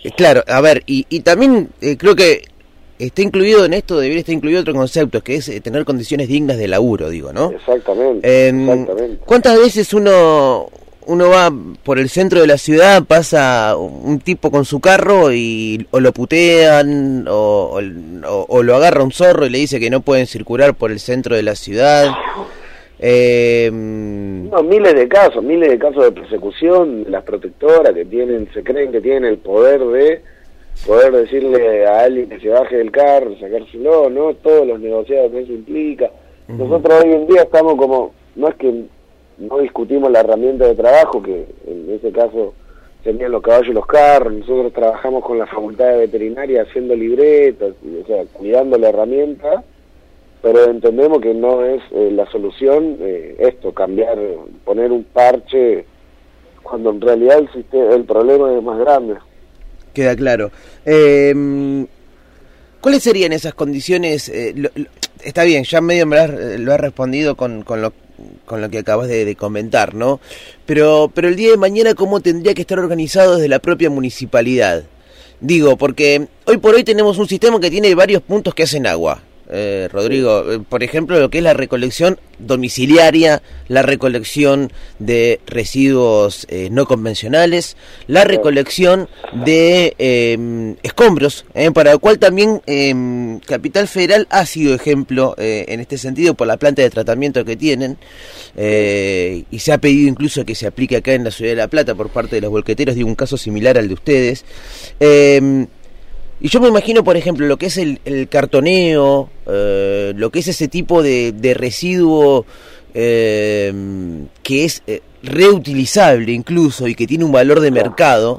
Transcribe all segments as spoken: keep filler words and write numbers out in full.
Claro, a ver, y, y también eh, creo que está incluido en esto, debería estar incluido otro concepto, que es eh, tener condiciones dignas de laburo, digo, ¿no? Exactamente, eh, exactamente. ¿Cuántas veces uno uno va por el centro de la ciudad, pasa un tipo con su carro y o lo putean o, o, o lo agarra un zorro y le dice que no pueden circular por el centro de la ciudad? Eh, no, miles de casos, miles de casos de persecución, las protectoras que tienen, se creen que tienen el poder de poder decirle a alguien que se baje del carro, sacárselo, ¿no? Todos los negociados que eso implica. Uh-huh. Nosotros hoy en día estamos como, no es que no discutimos la herramienta de trabajo, que en ese caso serían los caballos y los carros, nosotros trabajamos con la facultad de veterinaria haciendo libretas, o sea, cuidando la herramienta, pero entendemos que no es eh, la solución eh, esto, cambiar, poner un parche, cuando en realidad el, sistema, el problema es más grande. Queda claro. Eh, ¿Cuáles serían esas condiciones? Eh, lo, lo, está bien, ya medio me lo has, lo has respondido con, con, lo, con lo que acabas de, de comentar, ¿no? Pero, pero el día de mañana, ¿cómo tendría que estar organizado desde la propia municipalidad? Digo, porque hoy por hoy tenemos un sistema que tiene varios puntos que hacen agua. Eh, Rodrigo, eh, por ejemplo, lo que es la recolección domiciliaria, la recolección de residuos eh, no convencionales, la recolección de eh, escombros, eh, para lo cual también eh, Capital Federal ha sido ejemplo eh, en este sentido por la planta de tratamiento que tienen, eh, y se ha pedido incluso que se aplique acá en la ciudad de La Plata por parte de los volqueteros, de un caso similar al de ustedes. eh, Y yo me imagino, por ejemplo, lo que es el, el cartoneo, eh, lo que es ese tipo de, de residuo eh, que es eh, reutilizable incluso y que tiene un valor de mercado,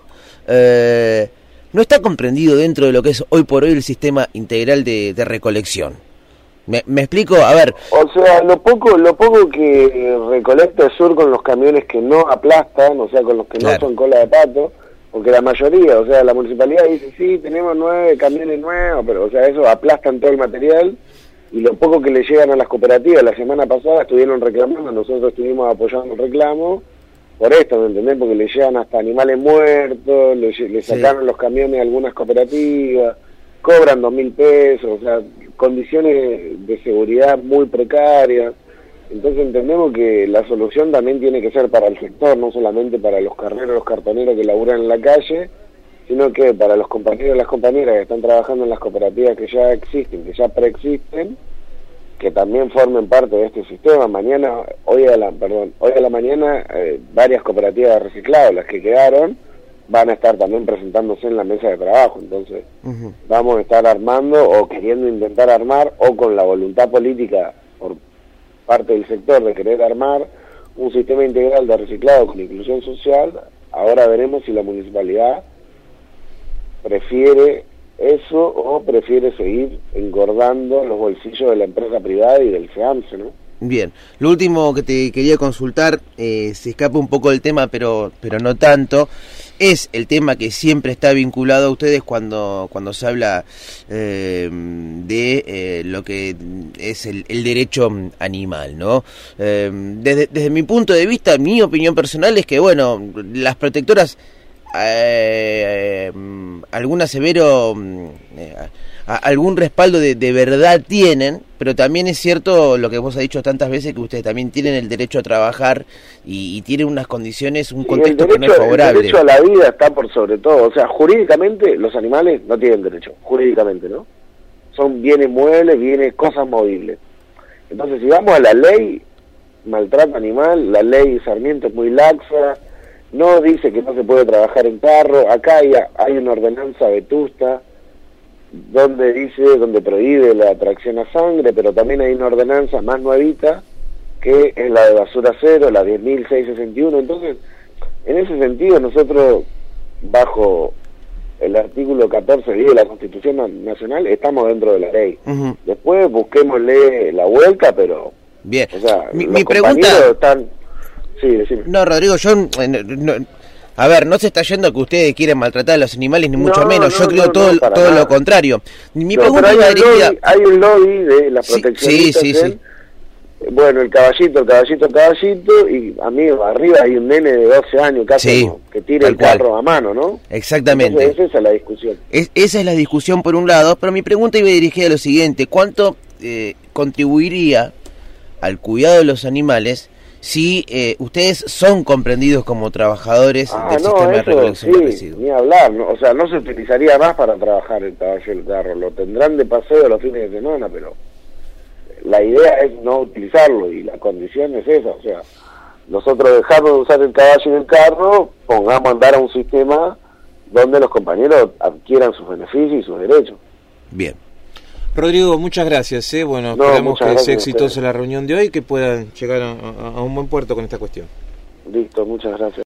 eh, no está comprendido dentro de lo que es hoy por hoy el sistema integral de, de recolección. ¿Me, ¿Me explico? A ver. O sea, lo poco lo poco que recolecta el sur con los camiones que no aplastan, o sea, con los que claro. no son cola de pato, porque la mayoría, o sea, la municipalidad dice, sí, tenemos nueve camiones nuevos, pero, o sea, eso aplastan todo el material, y lo poco que le llegan a las cooperativas, la semana pasada estuvieron reclamando, nosotros estuvimos apoyando el reclamo, por esto, ¿me entendés? Porque le llegan hasta animales muertos, le, le sacaron sí. los camiones a algunas cooperativas, cobran dos mil pesos, o sea, condiciones de seguridad muy precarias. Entonces entendemos que la solución también tiene que ser para el sector, no solamente para los carreros, los cartoneros que laburan en la calle, sino que para los compañeros y las compañeras que están trabajando en las cooperativas que ya existen, que ya preexisten, que también formen parte de este sistema. Mañana, hoy a la, perdón, hoy a la mañana, eh, varias cooperativas de reciclado, las que quedaron, van a estar también presentándose en la mesa de trabajo. Entonces, uh-huh. vamos a estar armando o queriendo intentar armar, o con la voluntad política por parte del sector de querer armar un sistema integral de reciclado con inclusión social. Ahora veremos si la municipalidad prefiere eso o prefiere seguir engordando los bolsillos de la empresa privada y del SEAMSE, ¿no? Bien, lo último que te quería consultar, eh, se escapa un poco del tema, pero pero no tanto, es el tema que siempre está vinculado a ustedes cuando cuando se habla eh, de eh, lo que es el, el derecho animal, ¿no? Eh, desde, desde mi punto de vista, mi opinión personal es que, bueno, las protectoras, eh, eh, alguna severo... Eh, a, algún respaldo de, de verdad tienen, pero también es cierto lo que vos has dicho tantas veces, que ustedes también tienen el derecho a trabajar y, y tienen unas condiciones, un contexto derecho, que no es favorable. El derecho a la vida está por sobre todo, o sea, jurídicamente los animales no tienen derecho, jurídicamente, ¿no? Son bienes muebles, bienes, cosas movibles. Entonces, si vamos a la ley maltrato animal, la ley Sarmiento es muy laxa, no dice que no se puede trabajar en carro, acá hay, hay una ordenanza vetusta donde dice, donde prohíbe la tracción a sangre, pero también hay una ordenanza más nuevita, que es la de basura cero, la diez mil seiscientos sesenta y uno. Entonces, en ese sentido, nosotros, bajo el artículo catorce de la Constitución Nacional, estamos dentro de la ley. Uh-huh. Después busquémosle la vuelta, pero... Bien, o sea, mi, los mi pregunta... están... Sí, decime. No, Rodrigo, yo... Eh, no, A ver, no se está yendo que ustedes quieren maltratar a los animales, ni mucho no, menos. No, Yo creo no, todo, no, todo nada. lo contrario. Mi no, pregunta pero hay, es un dirigida... lobby, hay un lobby de la protección sí, sí, sí, sí. Bueno, el caballito, el caballito, el caballito, y amigo, arriba hay un nene de doce años casi, sí, ¿no? Que tira el cual. carro a mano, ¿no? Exactamente. Entonces, esa es la discusión. Es, esa es la discusión por un lado, pero mi pregunta iba dirigida a lo siguiente: ¿cuánto eh, contribuiría al cuidado de los animales si eh, ustedes son comprendidos como trabajadores ah, del no, sistema de eso, recolección sí, de residuos? Ni hablar, ¿no? O sea, no se utilizaría más para trabajar el caballo y el carro, lo tendrán de paseo los fines de semana, pero la idea es no utilizarlo y la condición es esa, o sea, nosotros dejamos de usar el caballo y el carro, pongamos a andar a un sistema donde los compañeros adquieran sus beneficios y sus derechos. Bien. Rodrigo, muchas gracias. ¿eh? Bueno, no, esperamos que sea exitosa la reunión de hoy y que puedan llegar a, a, a un buen puerto con esta cuestión. Listo, muchas gracias.